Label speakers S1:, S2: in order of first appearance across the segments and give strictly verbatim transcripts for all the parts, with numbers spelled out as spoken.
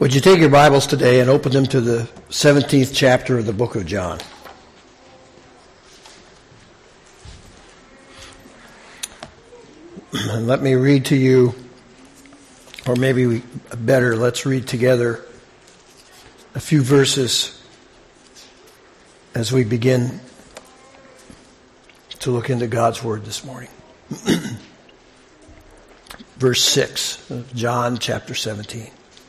S1: Would you take your Bibles today and open them to the seventeenth chapter of the book of John? And let me read to you, or maybe we, better, let's read together a few verses as we begin to look into God's Word this morning. Verse six of John chapter seventeen.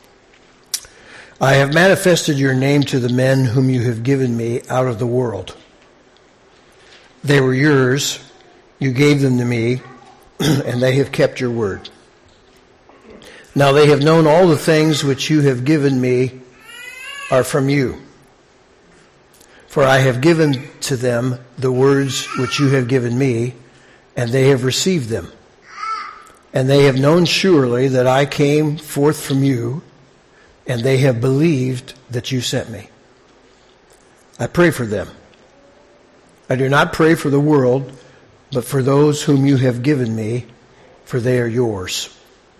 S1: I have manifested your name to the men whom you have given me out of the world. They were yours, you gave them to me, and they have kept your word. Now they have known all the things which you have given me are from you. For I have given to them the words which you have given me, and they have received them. And they have known surely that I came forth from you, and they have believed that you sent me. I pray for them. I do not pray for the world, but for those whom you have given me, for they are yours.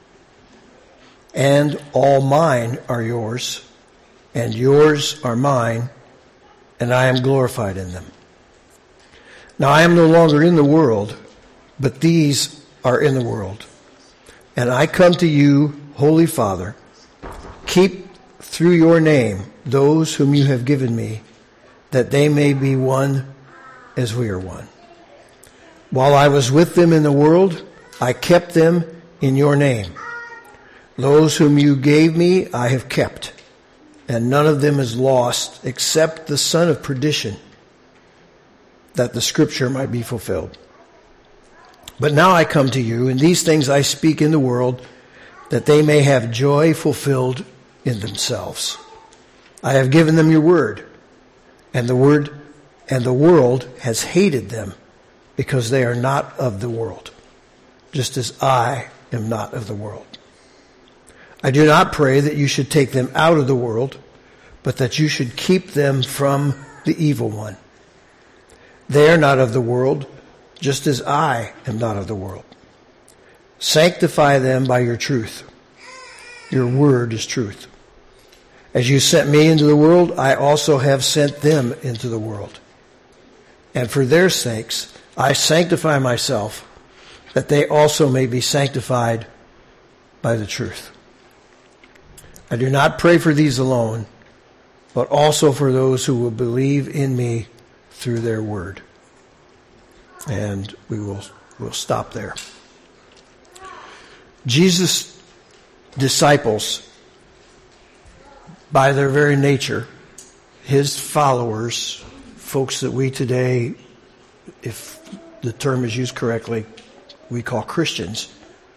S1: And all mine are yours, and yours are mine, and I am glorified in them. Now I am no longer in the world, but these are in the world. And I come to you, Holy Father, keep through your name those whom you have given me, that they may be one as we are one. While I was with them in the world, I kept them in your name. Those whom you gave me I have kept, and none of them is lost except the son of perdition, that the scripture might be fulfilled. But now I come to you, and these things I speak in the world, that they may have joy fulfilled in themselves. I have given them your word, and the word and the world has hated them, because they are not of the world, just as I am not of the world. I do not pray that you should take them out of the world, but that you should keep them from the evil one. They are not of the world, just as I am not of the world. Sanctify them by your truth. Your word is truth. As you sent me into the world, I also have sent them into the world. And for their sakes, I sanctify myself, that they also may be sanctified by the truth. I do not pray for these alone, but also for those who will believe in me through their word. And we will we'll stop there. Jesus' disciples, by their very nature, his followers, folks that we today, if the term is used correctly, we call Christians,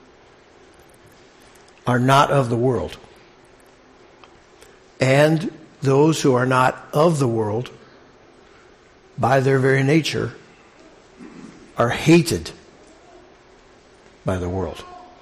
S1: are not of the world. And those who are not of the world, by their very nature, are hated by the world.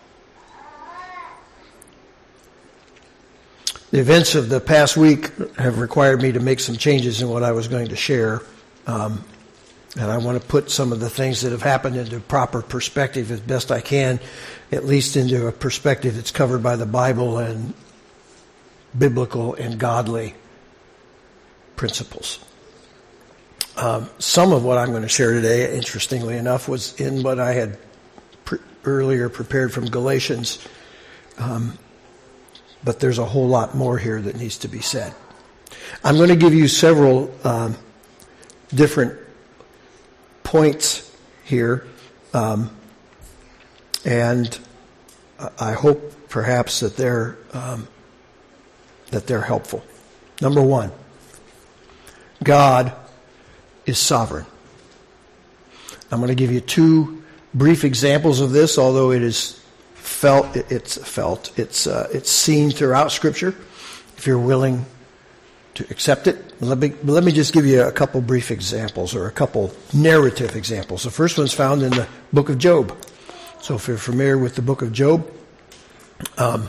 S1: The events of the past week have required me to make some changes in what I was going to share. Um, and I want to put some of the things that have happened into proper perspective as best I can, at least into a perspective that's covered by the Bible and biblical and godly principles. Um, some of what I'm going to share today, interestingly enough, was in what I had pre- earlier prepared from Galatians. Um, But there's a whole lot more here that needs to be said. I'm going to give you several um, different points here. Um, and I hope perhaps that they're, um, that they're helpful. Number one, God is sovereign. I'm going to give you two brief examples of this, although it is Felt it's felt it's uh, it's seen throughout Scripture. If you're willing to accept it, let me let me just give you a couple brief examples or a couple narrative examples. The first one's found in the book of Job. So if you're familiar with the book of Job, um,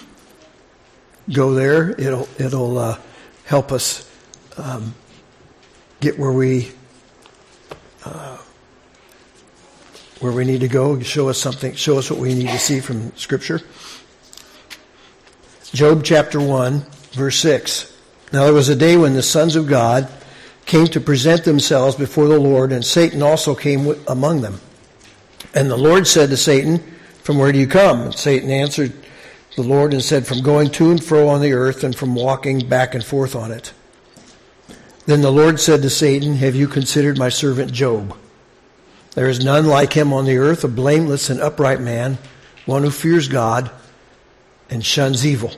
S1: go there. It'll it'll uh, help us um, get where we. Uh, where we need to go, show us something, show us what we need to see from Scripture. Job chapter one, verse six. Now there was a day when the sons of God came to present themselves before the Lord, and Satan also came among them. And the Lord said to Satan, "From where do you come?" And Satan answered the Lord and said, "From going to and fro on the earth, and from walking back and forth on it." Then the Lord said to Satan, "Have you considered my servant Job? There is none like him on the earth, a blameless and upright man, one who fears God and shuns evil."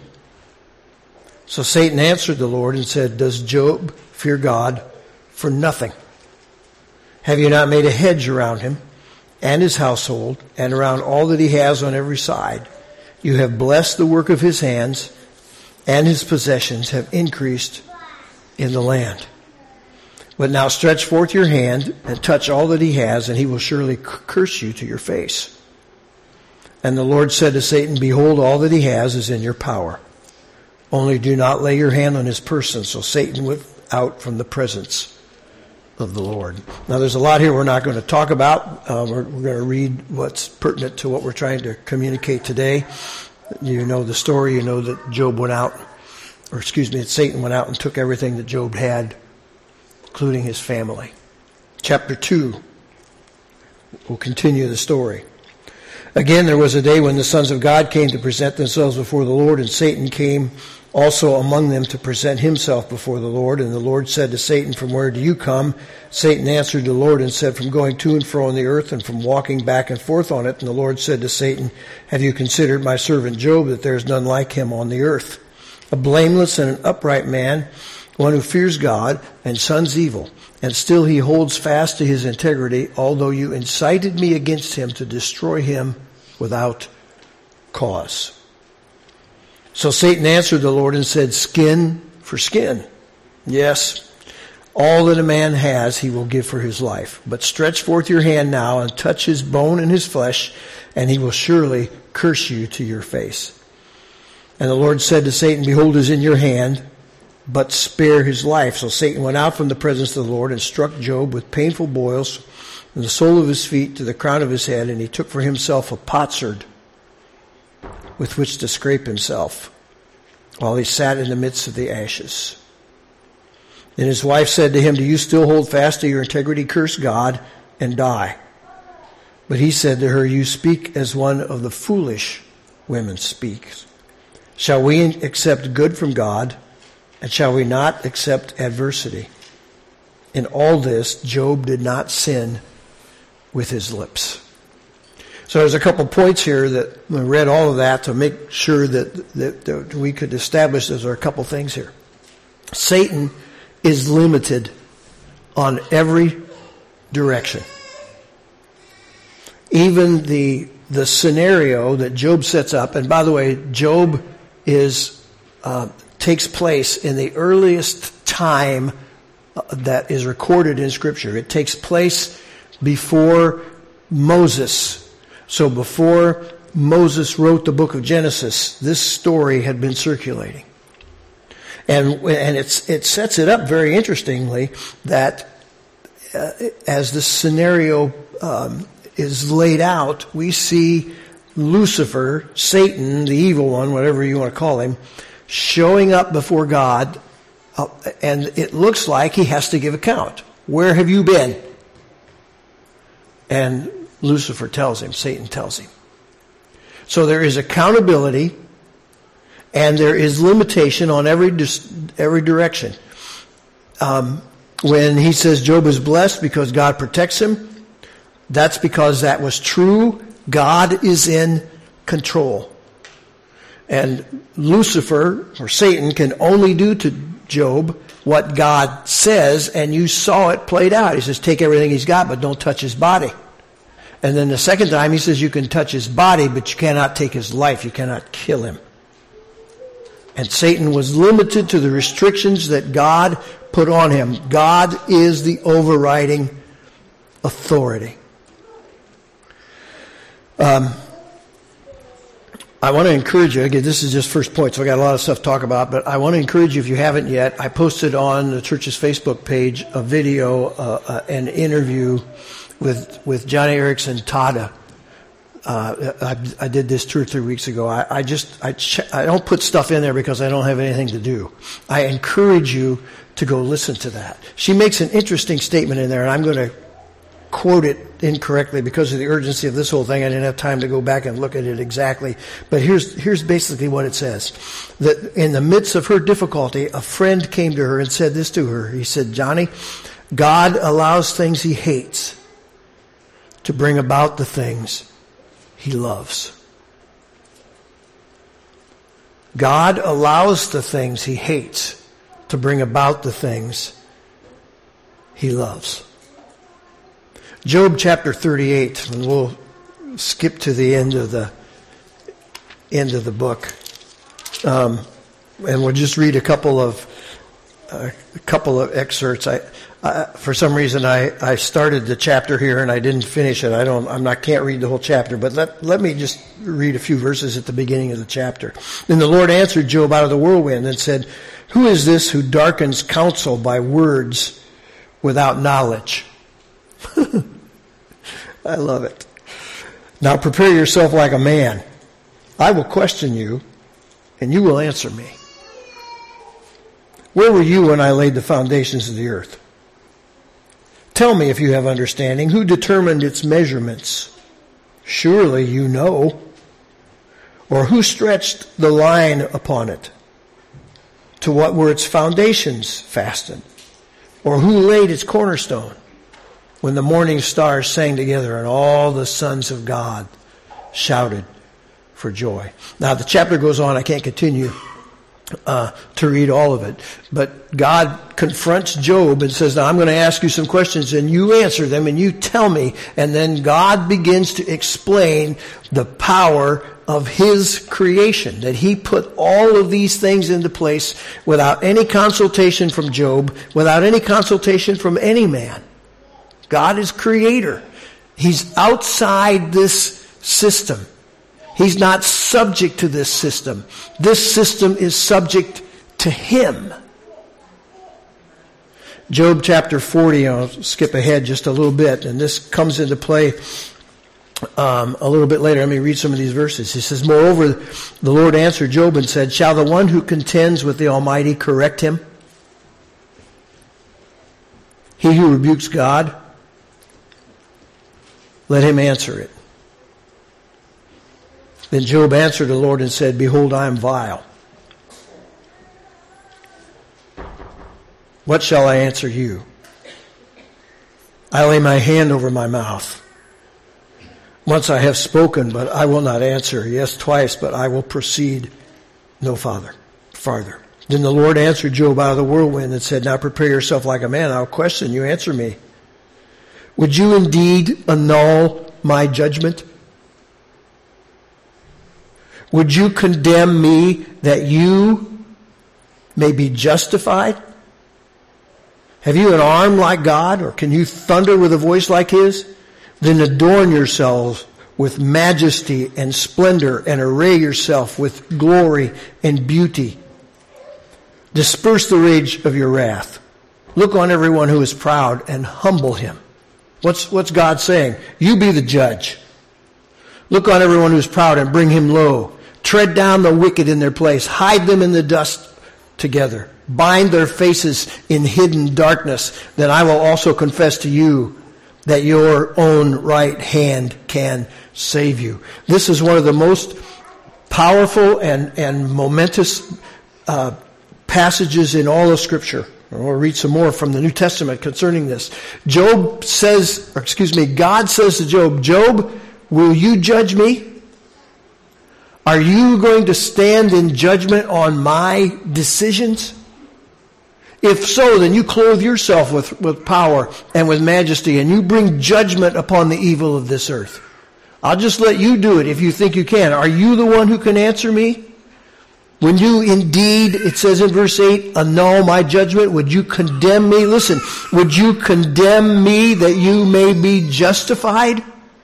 S1: So Satan answered the Lord and said, "Does Job fear God for nothing? Have you not made a hedge around him and his household and around all that he has on every side? You have blessed the work of his hands, and his possessions have increased in the land. But now stretch forth your hand and touch all that he has, and he will surely curse you to your face." And the Lord said to Satan, "Behold, all that he has is in your power. Only do not lay your hand on his person." So Satan went out from the presence of the Lord. Now there's a lot here we're not going to talk about. Uh, we're, we're going to read what's pertinent to what we're trying to communicate today. You know the story. You know that Job went out, or excuse me, that Satan went out and took everything that Job had, including his family. Chapter two will continue the story. Again, there was a day when the sons of God came to present themselves before the Lord, and Satan came also among them to present himself before the Lord. And the Lord said to Satan, "From where do you come?" Satan answered the Lord and said, "From going to and fro on the earth, and from walking back and forth on it." And the Lord said to Satan, "Have you considered my servant Job, that there is none like him on the earth, a blameless and an upright man, one who fears God and shuns evil? And still he holds fast to his integrity, although you incited me against him to destroy him without cause." So Satan answered the Lord and said, "Skin for skin. Yes, all that a man has he will give for his life. But stretch forth your hand now and touch his bone and his flesh, and he will surely curse you to your face." And the Lord said to Satan, "Behold, it is in your hand, but spare his life." So Satan went out from the presence of the Lord and struck Job with painful boils from the sole of his feet to the crown of his head, and he took for himself a potsherd with which to scrape himself, while he sat in the midst of the ashes. Then his wife said to him, "Do you still hold fast to your integrity? Curse God and die." But he said to her, "You speak as one of the foolish women speaks. Shall we accept good from God, and shall we not accept adversity?" In all this, Job did not sin with his lips. So there's a couple points here that we read all of that to make sure that, that, that we could establish there's a couple things here. Satan is limited on every direction. Even the the scenario that Job sets up, and by the way, Job is uh, takes place in the earliest time that is recorded in Scripture. It takes place before Moses. So before Moses wrote the book of Genesis, this story had been circulating. And and it's, it sets it up very interestingly that uh, as the scenario um, is laid out, we see Lucifer, Satan, the evil one, whatever you want to call him, showing up before God, uh, and it looks like he has to give account. Where have you been? And Lucifer tells him, Satan tells him. So there is accountability, and there is limitation on every every direction. Um, when he says Job is blessed because God protects him, that's because that was true. God is in control. And Lucifer, or Satan, can only do to Job what God says, and you saw it played out. He says, take everything he's got, but don't touch his body. And then the second time he says you can touch his body, but you cannot take his life. You cannot kill him. And Satan was limited to the restrictions that God put on him. God is the overriding authority. Um, I want to encourage you, again, this is just first point, so I got a lot of stuff to talk about, but I want to encourage you, if you haven't yet, I posted on the church's Facebook page a video, uh, uh, an interview with with Johnny Erickson Tada Uh, I, I did this two or three weeks ago. I, I just, I, ch- I don't put stuff in there because I don't have anything to do. I encourage you to go listen to that. She makes an interesting statement in there, and I'm going to quote it incorrectly because of the urgency of this whole thing. I didn't have time to go back and look at it exactly. But here's, here's basically what it says. That in the midst of her difficulty, a friend came to her and said this to her. He said, Johnny, God allows things he hates to bring about the things he loves. God allows the things he hates to bring about the things he loves. Job chapter thirty-eight, and we'll skip to the end of the end of the book, um, and we'll just read a couple of uh, a couple of excerpts. I, I for some reason I, I started the chapter here and I didn't finish it. I don't I'm not can't read the whole chapter, but let let me just read a few verses at the beginning of the chapter. Then the Lord answered Job out of the whirlwind and said, "Who is this who darkens counsel by words without knowledge?" I love it. Now prepare yourself like a man. I will question you, and you will answer me. Where were you when I laid the foundations of the earth? Tell me if you have understanding. Who determined its measurements? Surely you know. Or who stretched the line upon it? To what were its foundations fastened? Or who laid its cornerstone? When the morning stars sang together and all the sons of God shouted for joy. Now the chapter goes on. I can't continue uh, to read all of it. But God confronts Job and says, now I'm going to ask you some questions and you answer them and you tell me. And then God begins to explain the power of his creation, that he put all of these things into place without any consultation from Job, without any consultation from any man. God is creator. He's outside this system. He's not subject to this system. This system is subject to him. Job chapter forty, I'll skip ahead just a little bit, and this comes into play um, a little bit later. Let me read some of these verses. He says, moreover, the Lord answered Job and said, shall the one who contends with the Almighty correct him? He who rebukes God, let him answer it. Then Job answered the Lord and said, behold, I am vile. What shall I answer you? I lay my hand over my mouth. Once I have spoken, but I will not answer. Yes, twice, but I will proceed no farther. farther. Then the Lord answered Job out of the whirlwind and said, now prepare yourself like a man. I'll question you. Answer me. Would you indeed annul my judgment? Would you condemn me that you may be justified? Have you an arm like God, or can you thunder with a voice like his? Then adorn yourselves with majesty and splendor and array yourself with glory and beauty. Disperse the rage of your wrath. Look on everyone who is proud and humble him. What's, what's God saying? You be the judge. Look on everyone who's proud and bring him low. Tread down the wicked in their place. Hide them in the dust together. Bind their faces in hidden darkness. Then I will also confess to you that your own right hand can save you. This is one of the most powerful and, and momentous uh, passages in all of Scripture. We'll read some more from the New Testament concerning this. Job says, or excuse me, God says to Job, Job, will you judge me? Are you going to stand in judgment on my decisions? If so, then you clothe yourself with, with power and with majesty, and you bring judgment upon the evil of this earth. I'll just let you do it if you think you can. Are you the one who can answer me? When you indeed, it says in verse eight, annul my judgment, would you condemn me? Listen, would you condemn me that you may be justified?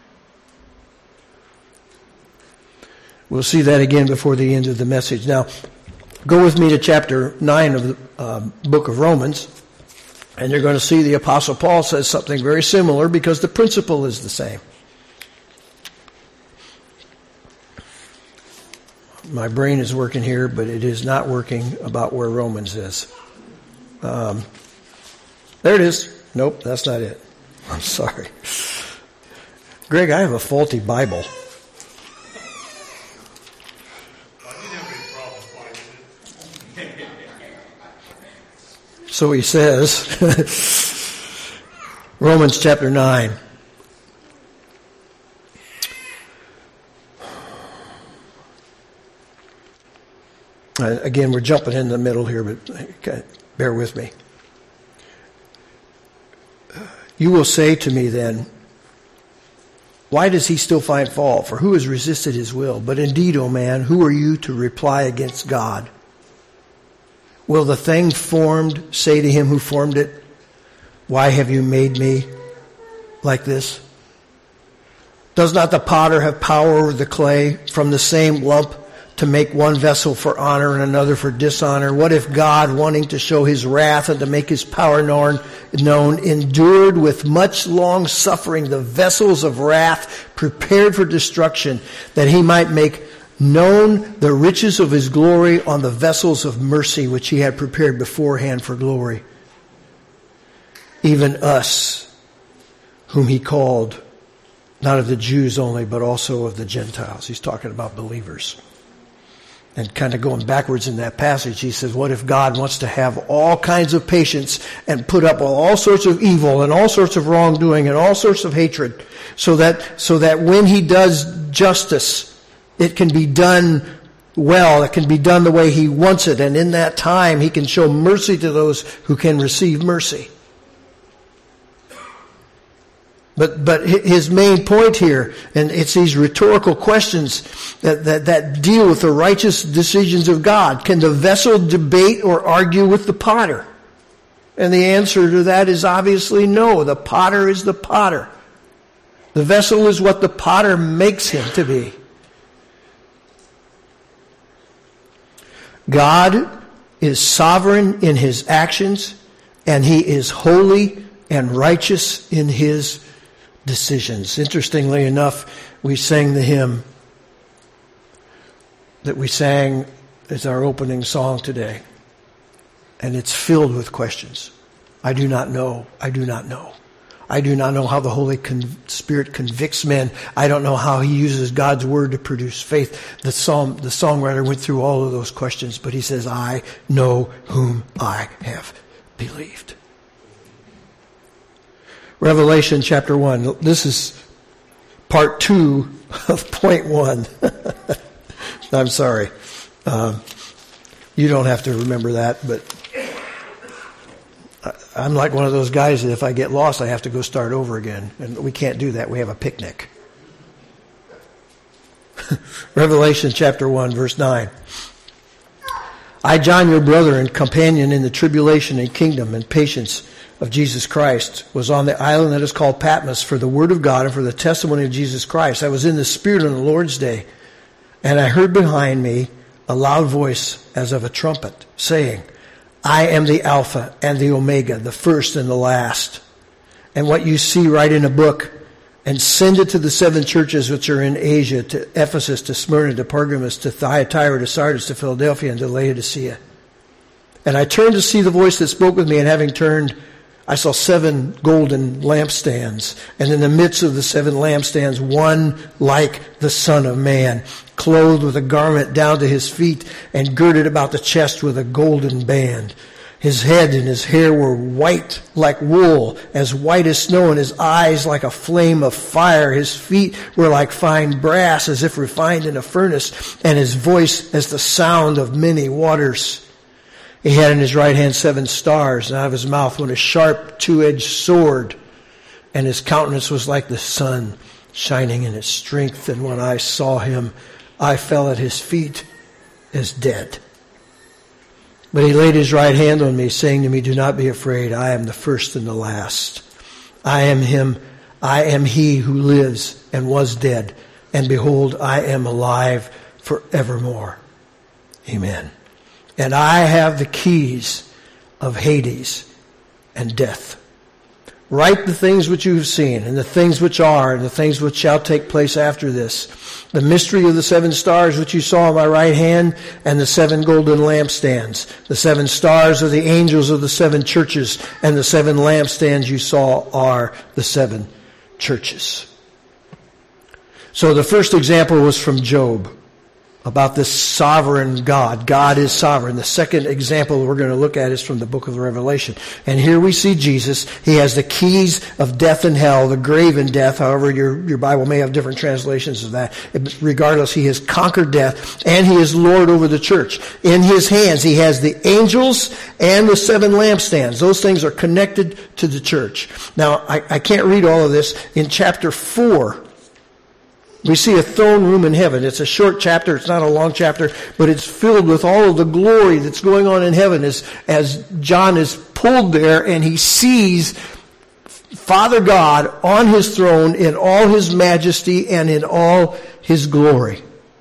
S1: We'll see that again before the end of the message. Now, go with me to chapter nine of the uh, book of Romans, and you're going to see the Apostle Paul says something very similar because the principle is the same. My brain is working here, but it is not working about where Romans is. Um, there it is. Nope, that's not it. I'm sorry. Greg, I have a faulty Bible. So he says, Romans chapter nine. Uh, again, we're jumping in the middle here, but okay, bear with me. You will say to me then, why does he still find fault? For who has resisted his will? But indeed, O man, who are you to reply against God? Will the thing formed say to him who formed it, why have you made me like this? Does not the potter have power over the clay from the same lump to make one vessel for honor and another for dishonor? What if God, wanting to show his wrath and to make his power known, known, endured with much long suffering the vessels of wrath prepared for destruction, that he might make known the riches of his glory on the vessels of mercy which he had prepared beforehand for glory? Even us, whom he called, not of the Jews only, but also of the Gentiles. He's talking about believers. And kind of going backwards in that passage, he says, what if God wants to have all kinds of patience and put up with all sorts of evil and all sorts of wrongdoing and all sorts of hatred, so that, so that when he does justice, it can be done well, it can be done the way he wants it, and in that time he can show mercy to those who can receive mercy. But but his main point here, and it's these rhetorical questions that, that, that deal with the righteous decisions of God. Can the vessel debate or argue with the potter? And the answer to that is obviously no. The potter is the potter. The vessel is what the potter makes him to be. God is sovereign in his actions, and he is holy and righteous in his decisions. Interestingly enough, we sang the hymn that we sang as our opening song today, and it's filled with questions. I do not know. I do not know. I do not know how the Holy Con- Spirit convicts men. I don't know how he uses God's word to produce faith. The psalm, the songwriter went through all of those questions, but he says, I know whom I have believed. Revelation chapter one. This is part two of point one. I'm sorry. Um, you don't have to remember that, but I'm like one of those guys that if I get lost, I have to go start over again. And we can't do that. We have a picnic. Revelation chapter one, verse nine. I, John, your brother and companion in the tribulation and kingdom and patience of Jesus Christ, was on the island that is called Patmos for the word of God and for the testimony of Jesus Christ. I was in the Spirit on the Lord's day, and I heard behind me a loud voice as of a trumpet, saying, I am the Alpha and the Omega, the first and the last. And what you see, write in a book, and send it to the seven churches which are in Asia, to Ephesus, to Smyrna, to Pergamos, to Thyatira, to Sardis, to Philadelphia, and to Laodicea. And I turned to see the voice that spoke with me, and having turned, I saw seven golden lampstands, and in the midst of the seven lampstands, one like the Son of Man, clothed with a garment down to his feet, and girded about the chest with a golden band. His head and his hair were white like wool, as white as snow, and his eyes like a flame of fire. His feet were like fine brass, as if refined in a furnace, and his voice as the sound of many waters. He had in his right hand seven stars, and out of his mouth went a sharp two-edged sword, and his countenance was like the sun, shining in its strength. And when I saw him, I fell at his feet as dead. But he laid his right hand on me, saying to me, do not be afraid. I am the first and the last. I am him. I am he who lives and was dead. And behold, I am alive forevermore. Amen. And I have the keys of Hades and death. Write the things which you have seen, and the things which are, and the things which shall take place after this. The mystery of the seven stars which you saw on my right hand, and the seven golden lampstands. The seven stars are the angels of the seven churches, and the seven lampstands you saw are the seven churches. So the first example was from Job, about this sovereign God. God is sovereign. The second example we're going to look at is from the book of the Revelation. And here we see Jesus. He has the keys of death and hell, the grave and death. However, your, your Bible may have different translations of that. Regardless, he has conquered death, and he is Lord over the church. In his hands, he has the angels and the seven lampstands. Those things are connected to the church. Now, I, I can't read all of this. In chapter four, we see a throne room in heaven. It's a short chapter. It's not a long chapter, but it's filled with all of the glory that's going on in heaven as, as John is pulled there and he sees Father God on his throne in all his majesty and in all his glory.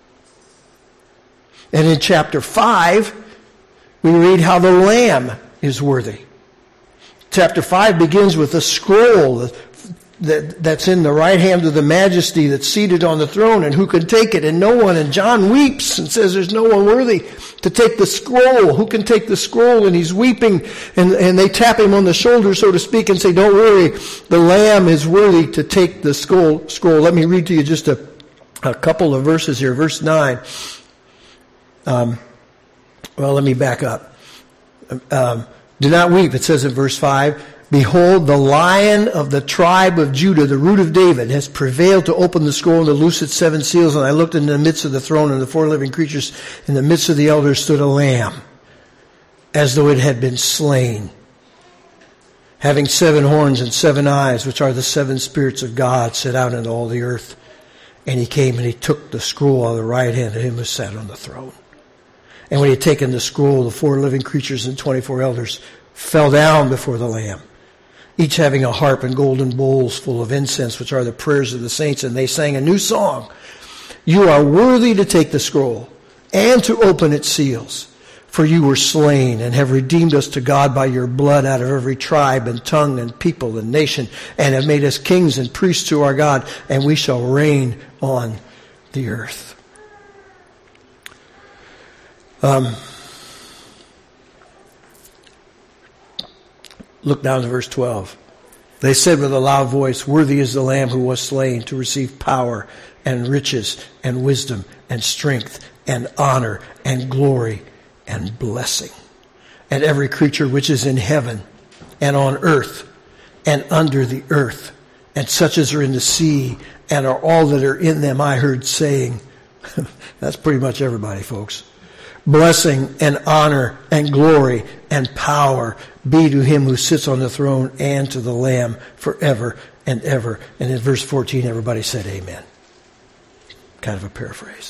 S1: And in chapter five, we read how the Lamb is worthy. Chapter five begins with a scroll that, that's in the right hand of the majesty that's seated on the throne, and who can take it? And no one. And John weeps and says there's no one worthy to take the scroll. Who can take the scroll? And he's weeping, and, and they tap him on the shoulder, so to speak, and say, don't worry, the Lamb is worthy to take the scroll. scroll. Let me read to you just a, a couple of verses here. Verse nine. Um, well, let me back up. Um, do not weep, it says in verse five. Behold, the Lion of the tribe of Judah, the root of David, has prevailed to open the scroll and to loose its seven seals. And I looked in the midst of the throne, and the four living creatures, in the midst of the elders stood a lamb, as though it had been slain, having seven horns and seven eyes, which are the seven spirits of God set out into all the earth. And he came and he took the scroll on the right hand of him who sat on the throne. And when he had taken the scroll, the four living creatures and twenty-four elders fell down before the Lamb, each having a harp and golden bowls full of incense, which are the prayers of the saints. And they sang a new song. You are worthy to take the scroll and to open its seals. For you were slain and have redeemed us to God by your blood out of every tribe and tongue and people and nation, and have made us kings and priests to our God, and we shall reign on the earth. Um, look down to verse twelve. They said with a loud voice, worthy is the Lamb who was slain to receive power and riches and wisdom and strength and honor and glory and blessing. And every creature which is in heaven and on earth and under the earth, and such as are in the sea and are all that are in them, I heard saying, that's pretty much everybody, folks. Blessing and honor and glory and power be to him who sits on the throne and to the Lamb forever and ever. And in verse fourteen, everybody said amen. Kind of a paraphrase.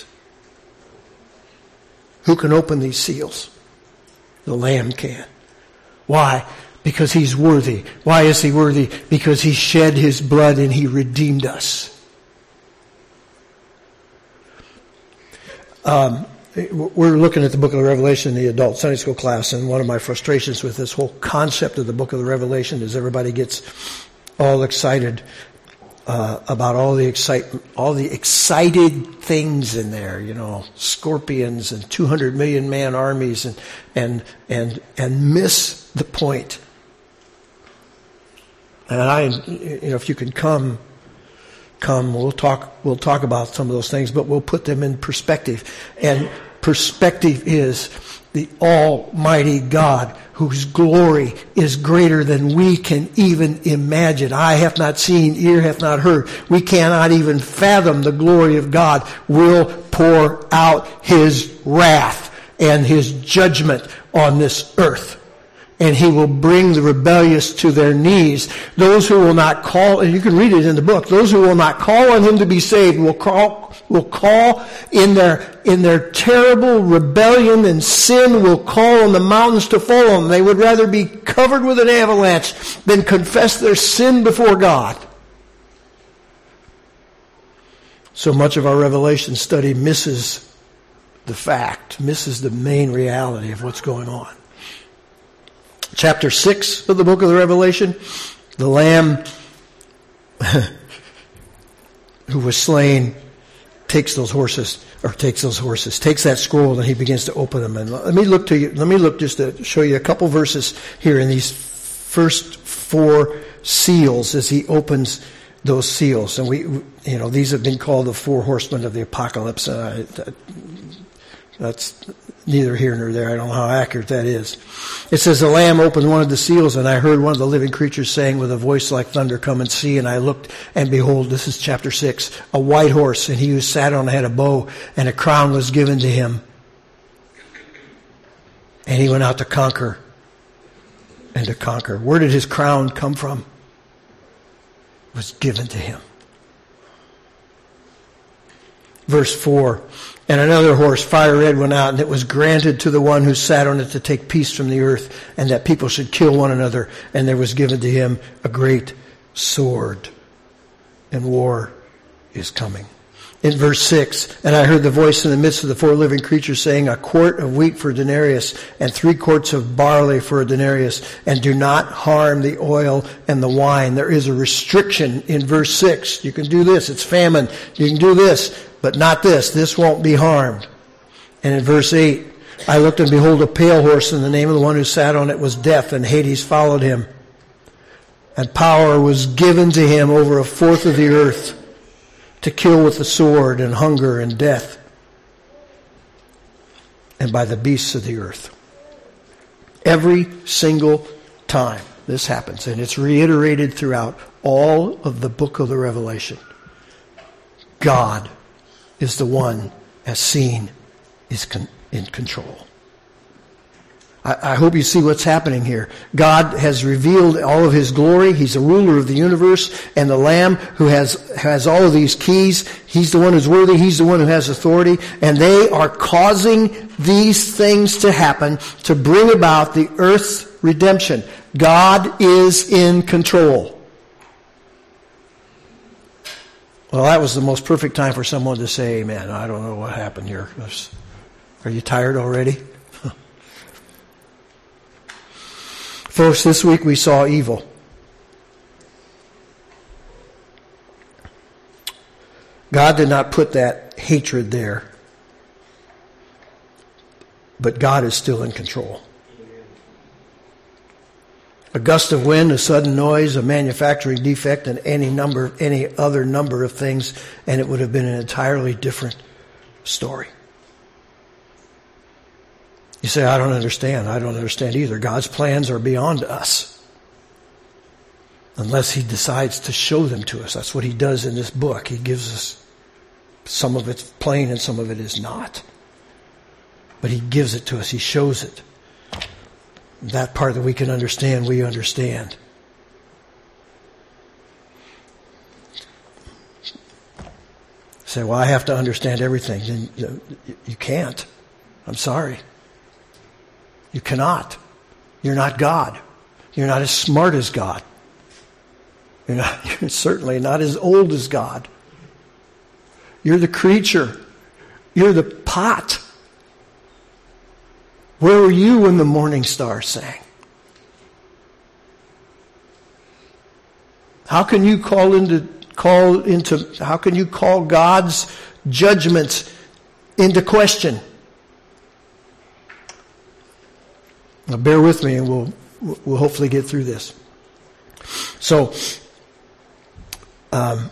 S1: Who can open these seals? The Lamb can. Why? Because he's worthy. Why is he worthy? Because he shed his blood and he redeemed us. Um, we're looking at the book of the Revelation in the adult Sunday school class, and one of my frustrations with this whole concept of the book of the Revelation is everybody gets all excited uh, about all the excitement, all the excited things in there, you know, scorpions and two hundred million man armies, and and and and miss the point. And I, you know, if you can come. Come, we'll talk, we'll talk about some of those things, but we'll put them in perspective. And perspective is the Almighty God, whose glory is greater than we can even imagine. Eye hath not seen, ear hath not heard. We cannot even fathom the glory of God. Will pour out his wrath and his judgment on this earth. And he will bring the rebellious to their knees. Those who will not call, and you can read it in the book, those who will not call on him to be saved will call, will call in their, in their terrible rebellion and sin, will call on the mountains to fall on them. They would rather be covered with an avalanche than confess their sin before God. So much of our Revelation study misses the fact, misses the main reality of what's going on. Chapter six of the book of the Revelation The Lamb who was slain takes those horses, or takes those horses, takes that scroll, and he begins to open them. And let me look to you, let me look just to show you a couple verses here in these first four seals as he opens those seals. And we, you know, these have been called the four horsemen of the apocalypse. Uh, that's neither here nor there. I don't know how accurate that is. It says, the Lamb opened one of the seals, and I heard one of the living creatures saying with a voice like thunder, come and see. And I looked, and behold, this is chapter six, a white horse, and he who sat on it had a bow, and a crown was given to him. And he went out to conquer and to conquer. Where did his crown come from? It was given to him. Verse four, and another horse, fire red, went out, and it was granted to the one who sat on it to take peace from the earth, and that people should kill one another. And there was given to him a great sword. And war is coming. In verse six, and I heard the voice in the midst of the four living creatures saying, a quart of wheat for a denarius, and three quarts of barley for a denarius, and do not harm the oil and the wine. There is a restriction in verse six. You can do this. It's famine. You can do this, but not this. This won't be harmed. And in verse eight, I looked, and behold, a pale horse, and the name of the one who sat on it was Death, and Hades followed him. And power was given to him over a fourth of the earth, to kill with the sword, and hunger, and death, and by the beasts of the earth. Every single time this happens, and it's reiterated throughout all of the book of the Revelation, God is the one, as seen, is con- in control. I, I hope you see what's happening here. God has revealed all of his glory. He's the ruler of the universe, and the Lamb who has, has all of these keys, he's the one who's worthy, he's the one who has authority, and they are causing these things to happen to bring about the earth's redemption. God is in control. Well, that was the most perfect time for someone to say amen. I don't know what happened here. Are you tired already? Folks, this week we saw evil. God did not put that hatred there, but God is still in control. A gust of wind, a sudden noise, a manufacturing defect, and any number, any other number of things, and it would have been an entirely different story. You say, I don't understand. I don't understand either. God's plans are beyond us, unless he decides to show them to us. That's what he does in this book. He gives us, some of it's plain and some of it is not. But he gives it to us. He shows it. That part that we can understand, we understand. You say, well, I have to understand everything. Then you can't. I'm sorry. You cannot. You're not God. You're not as smart as God. You're not, you're certainly not as old as God. You're the creature. You're the pot. Where were you when the morning star sang? How can you call into call into how can you call God's judgments into question? Now bear with me, and we'll we'll hopefully get through this. So, um,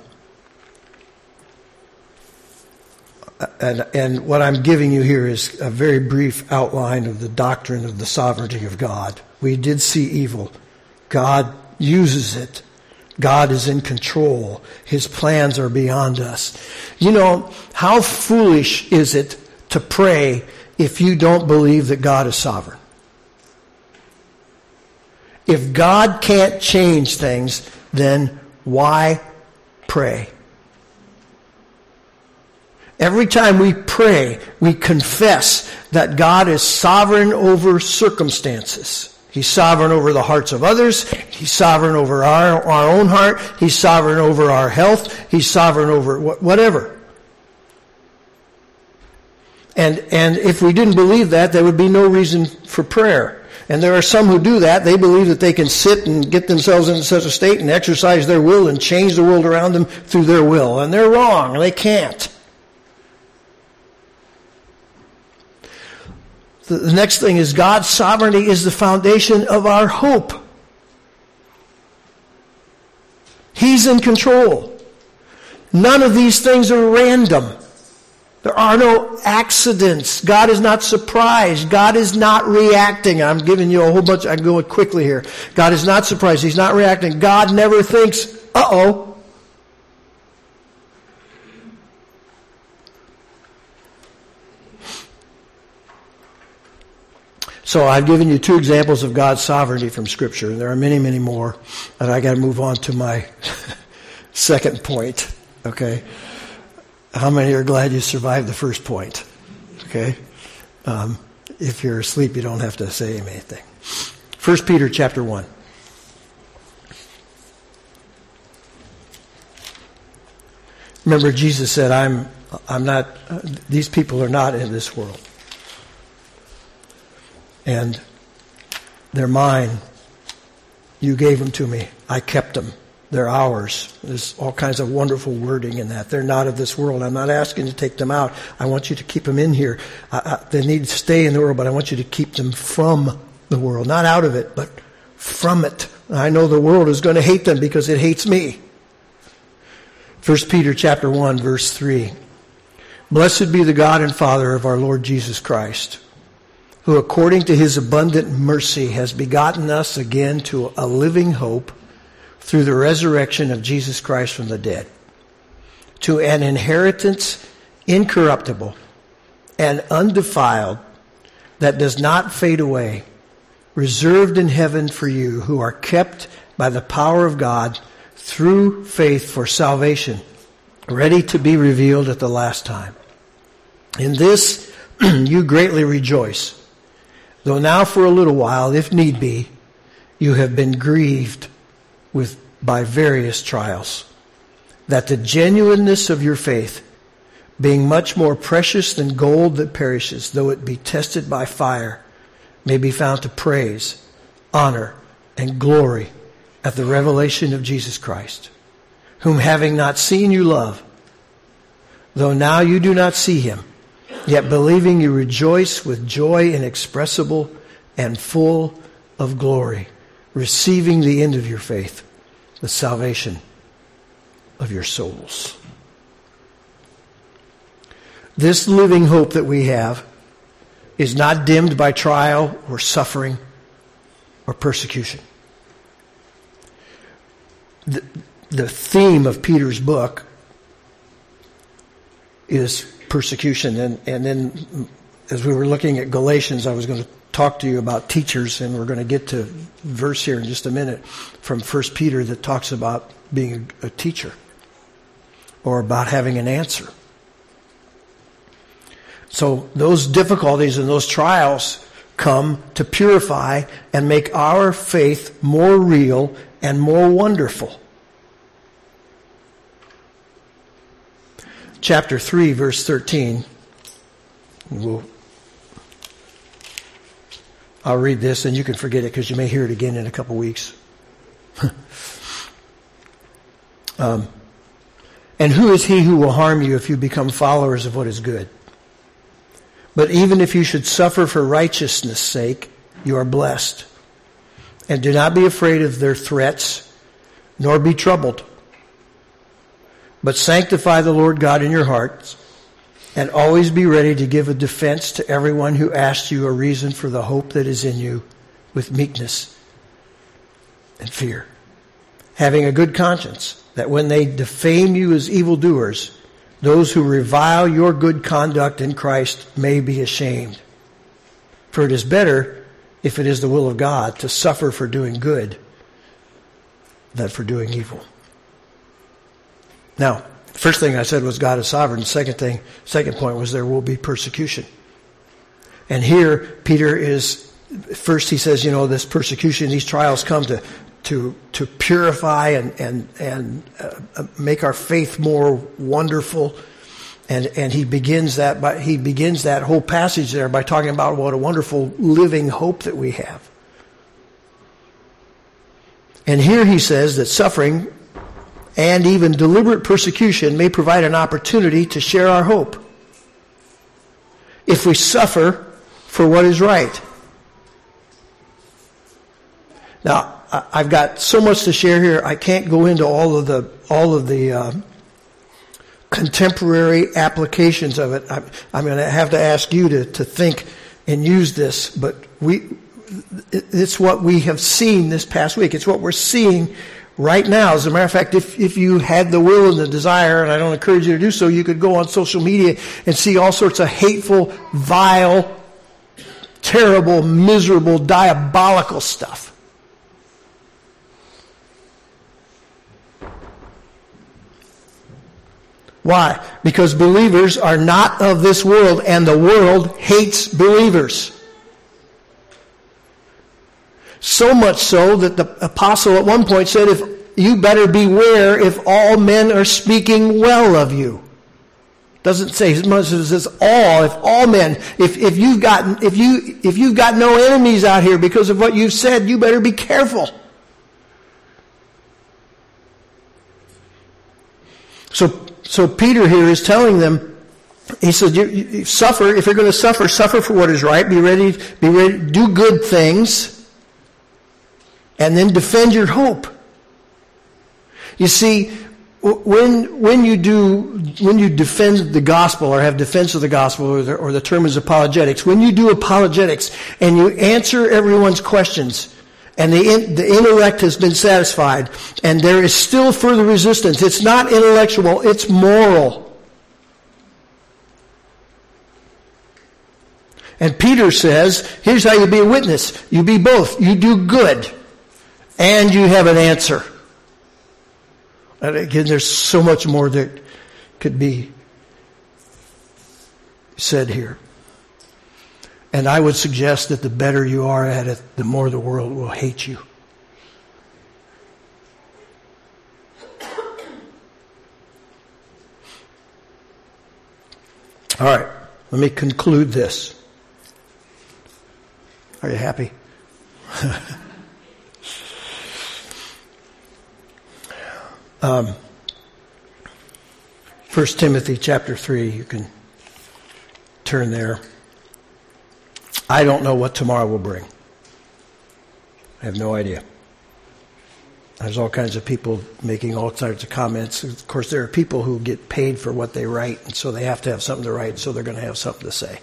S1: and and what I'm giving you here is a very brief outline of the doctrine of the sovereignty of God. We did see evil. God uses it. God is in control. His plans are beyond us. You know, how foolish is it to pray if you don't believe that God is sovereign? If God can't change things, then why pray? Every time we pray, we confess that God is sovereign over circumstances. He's sovereign over the hearts of others. He's sovereign over our, our own heart. He's sovereign over our health. He's sovereign over whatever. And, and if we didn't believe that, there would be no reason for prayer. And there are some who do that. They believe that they can sit and get themselves into such a state and exercise their will and change the world around them through their will. And they're wrong. They can't. The next thing is God's sovereignty is the foundation of our hope. He's in control. None of these things are random. There are no accidents. God is not surprised. God is not reacting. I'm giving you a whole bunch. I can go quickly here. God is not surprised. He's not reacting. God never thinks, uh-oh. So I've given you two examples of God's sovereignty from Scripture. And there are many, many more. And I got to move on to my second point. Okay? How many are glad you survived the first point? Okay? Um, if you're asleep, you don't have to say anything. First Peter chapter one. Remember, Jesus said, I'm, I'm not, uh, these people are not in this world. And they're mine. You gave them to me. I kept them. They're ours. There's all kinds of wonderful wording in that. They're not of this world. I'm not asking you to take them out. I want you to keep them in here. I, I, they need to stay in the world, but I want you to keep them from the world. Not out of it, but from it. I know the world is going to hate them because it hates me. First Peter chapter one, verse three. Blessed be the God and Father of our Lord Jesus Christ, who according to his abundant mercy has begotten us again to a living hope through the resurrection of Jesus Christ from the dead, to an inheritance incorruptible and undefiled that does not fade away, reserved in heaven for you who are kept by the power of God through faith for salvation, ready to be revealed at the last time. In this you greatly rejoice, though now for a little while, if need be, you have been grieved with by various trials, that the genuineness of your faith, being much more precious than gold that perishes, though it be tested by fire, may be found to praise, honor, and glory at the revelation of Jesus Christ, whom having not seen you love, though now you do not see him, yet believing you rejoice with joy inexpressible and full of glory, receiving the end of your faith, the salvation of your souls. This living hope that we have is not dimmed by trial or suffering or persecution. The, the theme of Peter's book is persecution. And, and then as we were looking at Galatians, I was going to talk to you about teachers, and we're going to get to a verse here in just a minute from First Peter that talks about being a, a teacher or about having an answer. So those difficulties and those trials come to purify and make our faith more real and more wonderful. Chapter three, verse thirteen. We'll, I'll read this, and you can forget it because you may hear it again in a couple weeks. um, and who is he who will harm you if you become followers of what is good? But even if you should suffer for righteousness' sake, you are blessed. And do not be afraid of their threats, nor be troubled. But sanctify the Lord God in your hearts, and always be ready to give a defense to everyone who asks you a reason for the hope that is in you with meekness and fear. Having a good conscience, that when they defame you as evildoers, those who revile your good conduct in Christ may be ashamed. For it is better, if it is the will of God, to suffer for doing good than for doing evil. Now, first thing I said was God is sovereign. The second thing, second point was there will be persecution. And here, Peter is, first he says, you know, this persecution, these trials come to to to purify and and and uh, make our faith more wonderful. And and he begins that by he begins that whole passage there by talking about what a wonderful living hope that we have. And here he says that suffering and even deliberate persecution may provide an opportunity to share our hope if we suffer for what is right. Now, I've got so much to share here. I can't go into all of the all of the uh, contemporary applications of it. I'm, I'm going to have to ask you to, to think and use this. But we, it's what we have seen this past week. It's what we're seeing right now. As a matter of fact, if if you had the will and the desire, and I don't encourage you to do so, you could go on social media and see all sorts of hateful, vile, terrible, miserable, diabolical stuff. Why? Because believers are not of this world, and the world hates believers. So much so that the apostle at one point said, "If you better beware if all men are speaking well of you." Doesn't say as much as it says all. If all men, if if you've got if you if you've got no enemies out here because of what you've said, you better be careful. So. So Peter here is telling them, he said, you, you suffer, if you're going to suffer, suffer for what is right. Be ready, be ready, do good things, and then defend your hope. You see, when when you do when you defend the gospel or have defense of the gospel, or the, or the term is apologetics, when you do apologetics and you answer everyone's questions, and the, in, the intellect has been satisfied, and there is still further resistance. It's not intellectual, it's moral. And Peter says, here's how you be a witness. You be both. You do good, and you have an answer. And again, there's so much more that could be said here. And I would suggest that the better you are at it, the more the world will hate you. All right, let me conclude this. Are you happy? um, First Timothy chapter three, you can turn there. I don't know what tomorrow will bring. I have no idea. There's all kinds of people making all sorts of comments. Of course, there are people who get paid for what they write, and so they have to have something to write, so they're going to have something to say.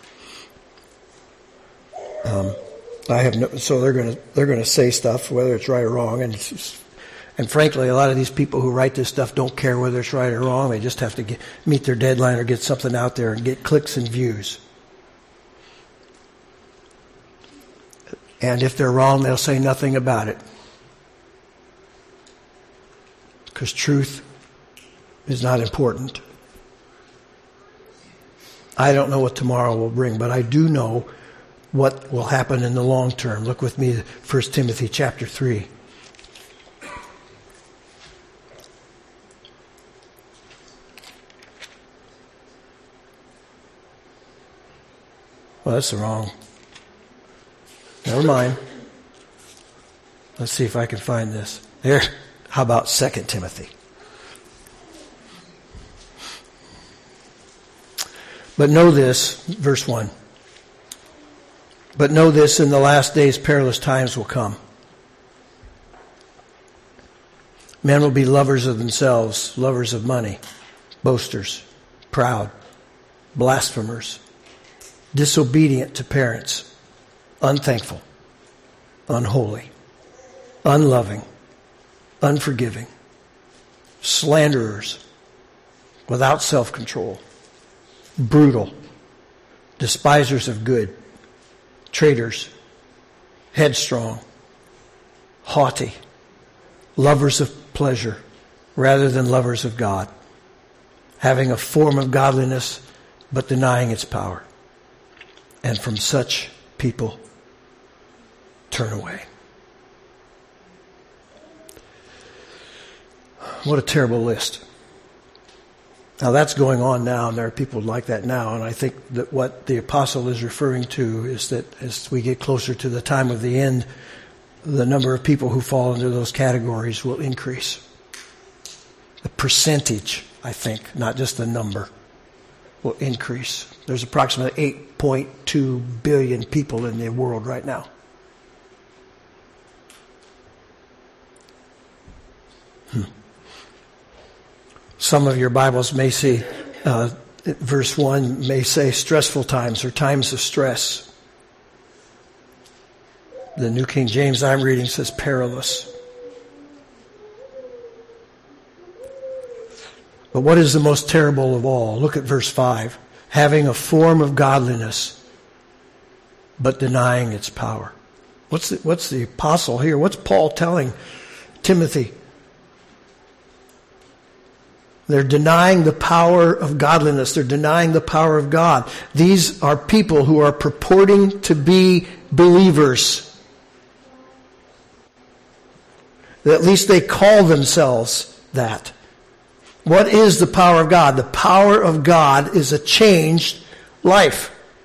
S1: Um, I have no, so they're going to they're going to say stuff, whether it's right or wrong, and and frankly, a lot of these people who write this stuff don't care whether it's right or wrong. They just have to get, meet their deadline or get something out there and get clicks and views. And if they're wrong, they'll say nothing about it. Because truth is not important. I don't know what tomorrow will bring, but I do know what will happen in the long term. Look with me, First Timothy chapter three. Well, that's the wrong. Never mind. Let's see if I can find this. There. How about Second Timothy? But know this, verse one. But know this, in the last days perilous times will come. Men will be lovers of themselves, lovers of money, boasters, proud, blasphemers, disobedient to parents, unthankful, unholy, unloving, unforgiving, slanderers, without self-control, brutal, despisers of good, traitors, headstrong, haughty, lovers of pleasure rather than lovers of God, having a form of godliness but denying its power. And from such people turn away. What a terrible list. Now that's going on now, and there are people like that now, and I think that what the apostle is referring to is that as we get closer to the time of the end, the number of people who fall into those categories will increase. The percentage, I think, not just the number, will increase. There's approximately eight point two billion people in the world right now. Hmm. Some of your Bibles may say, uh, verse one may say stressful times or times of stress. The New King James I'm reading says perilous. But what is the most terrible of all? Look at verse five. Having a form of godliness, but denying its power. What's the, what's the apostle here? What's Paul telling Timothy? They're denying the power of godliness. They're denying the power of God. These are people who are purporting to be believers. At least they call themselves that. What is the power of God? The power of God is a changed life.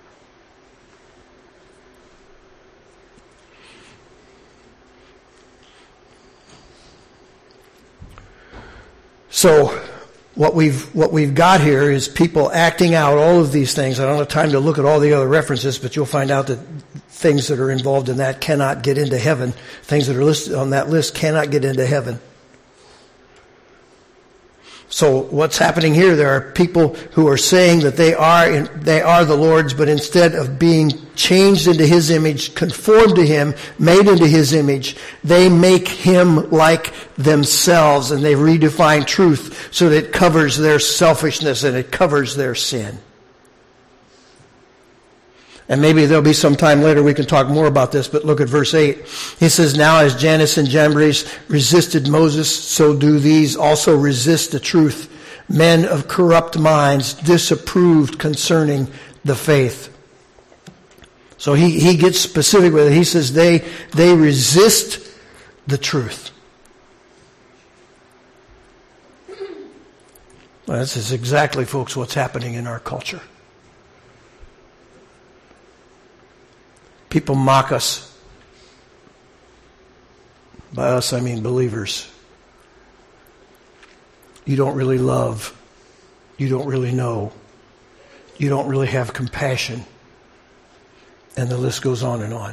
S1: So, what we've what we've got here is people acting out all of these things. I don't have time to look at all the other references, but you'll find out that things that are involved in that cannot get into heaven. Things that are listed on that list cannot get into heaven. So what's happening here? There are people who are saying that they are in, they are the Lord's, but instead of being changed into His image, conformed to Him, made into His image, they make Him like themselves, and they redefine truth so that it covers their selfishness and it covers their sin. And maybe there'll be some time later we can talk more about this, but look at verse eight. He says, now as Jannes and Jambres resisted Moses, so do these also resist the truth. Men of corrupt minds disapproved concerning the faith. So he, he gets specific with it. He says they, they resist the truth. Well, this is exactly, folks, what's happening in our culture. People mock us. By us, I mean believers. You don't really love. You don't really know. You don't really have compassion. And the list goes on and on.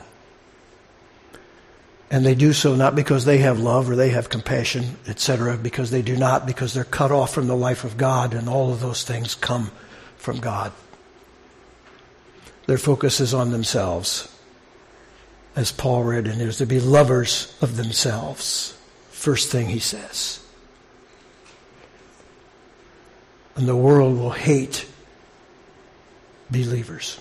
S1: And they do so not because they have love or they have compassion, et cetera, because they do not, because they're cut off from the life of God, and all of those things come from God. Their focus is on themselves. As Paul read, and is to be lovers of themselves. First thing he says. And the world will hate believers.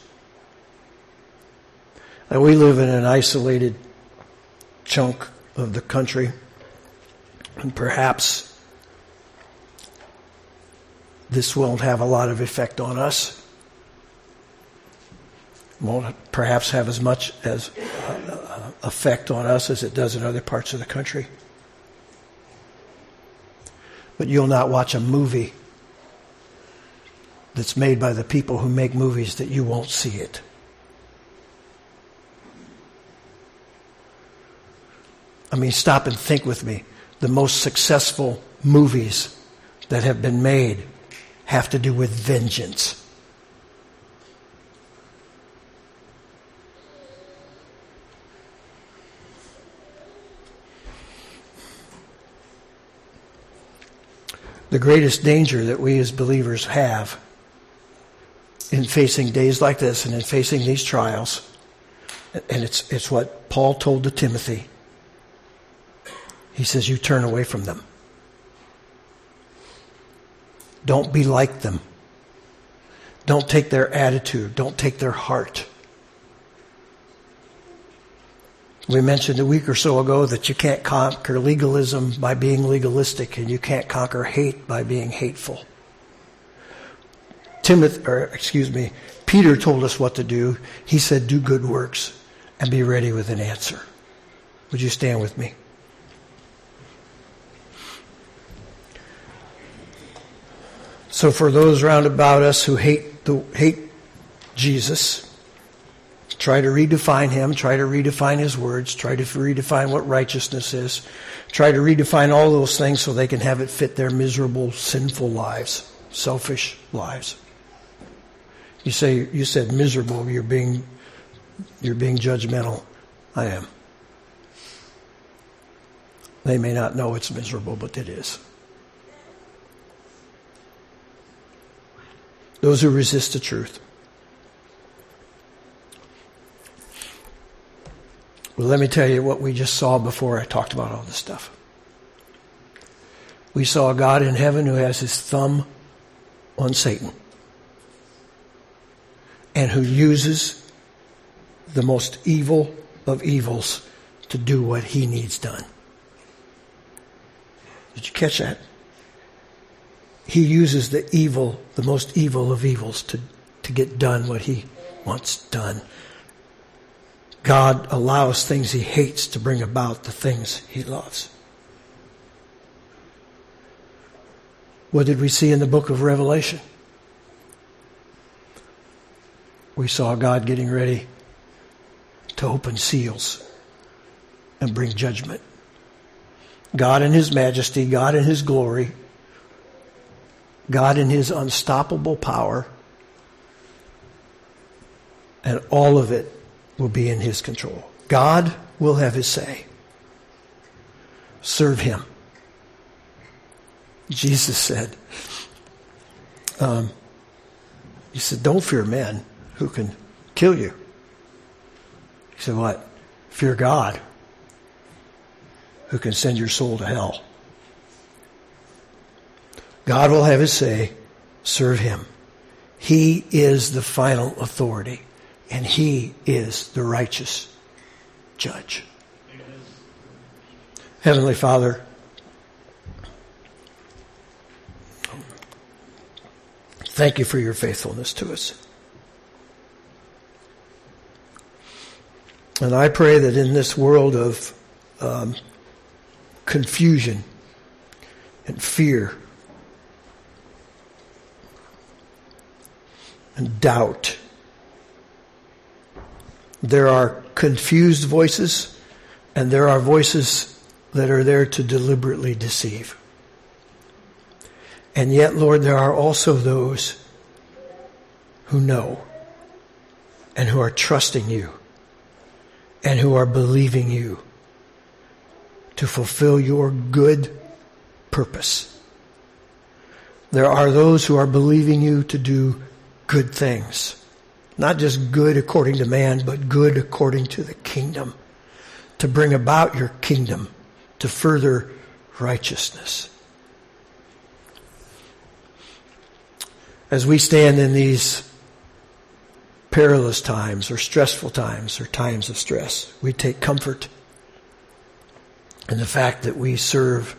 S1: And we live in an isolated chunk of the country, and perhaps this won't have a lot of effect on us. Won't perhaps have as much as uh, effect on us as it does in other parts of the country. But you'll not watch a movie that's made by the people who make movies that you won't see it. I mean, stop and think with me. The most successful movies that have been made have to do with vengeance. The greatest danger that we as believers have in facing days like this and in facing these trials, and it's it's what Paul told to Timothy. He says, you turn away from them. Don't be like them. Don't take their attitude. Don't take their heart. We mentioned a week or so ago that you can't conquer legalism by being legalistic, and you can't conquer hate by being hateful. Timothy, or excuse me, Peter told us what to do. He said, do good works and be ready with an answer. Would you stand with me? So for those round about us who hate the hate Jesus, try to redefine him, try to redefine his words, try to redefine what righteousness is, try to redefine all those things so they can have it fit their miserable, sinful lives, selfish lives. You say, you said miserable, you're being, you're being judgmental. I am. They may not know it's miserable, but it is. Those who resist the truth. Well, let me tell you what we just saw before I talked about all this stuff. We saw a God in heaven who has his thumb on Satan and who uses the most evil of evils to do what he needs done. Did you catch that? He uses the evil, the most evil of evils to, to get done what he wants done. God allows things he hates to bring about the things he loves. What did we see in the book of Revelation? We saw God getting ready to open seals and bring judgment. God in his majesty, God in his glory, God in his unstoppable power, and all of it will be in his control. God will have his say. Serve him. Jesus said, um, he said, don't fear men who can kill you. He said, what? Fear God, who can send your soul to hell. God will have his say. Serve him. He is the final authority, and he is the righteous judge. Amen. Heavenly Father, thank you for your faithfulness to us. And I pray that in this world of um, confusion and fear and doubt, there are confused voices and there are voices that are there to deliberately deceive. And yet, Lord, there are also those who know and who are trusting you and who are believing you to fulfill your good purpose. There are those who are believing you to do good things. Not just good according to man, but good according to the kingdom. To bring about your kingdom, to further righteousness. As we stand in these perilous times or stressful times or times of stress, we take comfort in the fact that we serve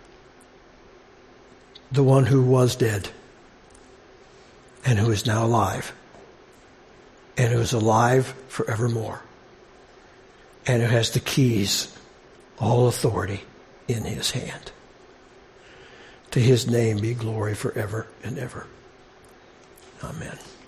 S1: the one who was dead and who is now alive and who is alive forevermore and who has the keys, all authority in his hand. To his name be glory forever and ever. Amen.